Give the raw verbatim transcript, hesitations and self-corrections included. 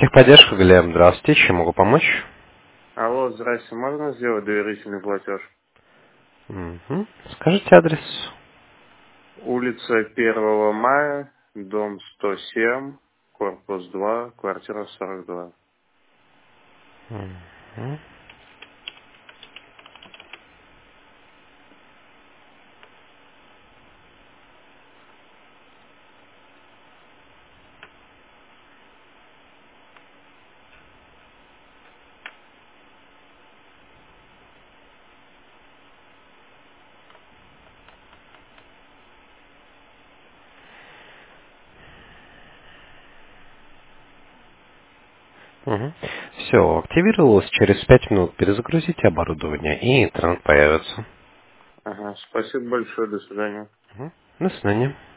Техподдержка, Глеб, здравствуйте, чем могу помочь? Алло, здрасте, можно сделать доверительный платеж? Мгм. Скажите адрес. Улица первого мая, дом сто семь, корпус два, квартира сорок два. Мгм. Мгм. Все, активировалось. Через пять минут перезагрузите оборудование, и интернет появится. Ага, спасибо большое, до свидания. Мгм. До свидания.